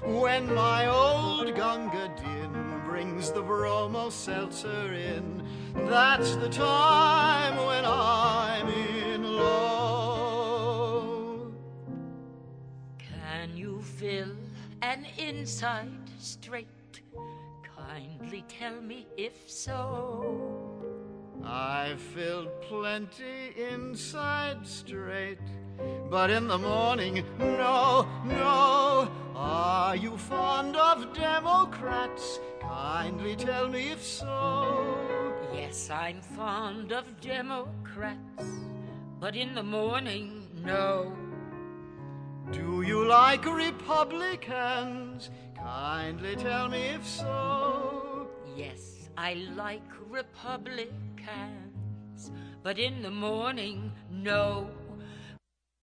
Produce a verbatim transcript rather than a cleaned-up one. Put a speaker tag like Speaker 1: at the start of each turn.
Speaker 1: when my old Gunga Din brings the bromo seltzer in. That's the time when I'm in love.
Speaker 2: Can you fill an inside straight? Kindly tell me if so.
Speaker 1: I've filled plenty inside straight, but in the morning, no, no. Are you fond of Democrats? Kindly tell me if so.
Speaker 2: Yes, I'm fond of Democrats, but in the morning, no.
Speaker 1: Do you like Republicans? Kindly tell me if so.
Speaker 2: Yes, I like Republicans, but in the morning, no.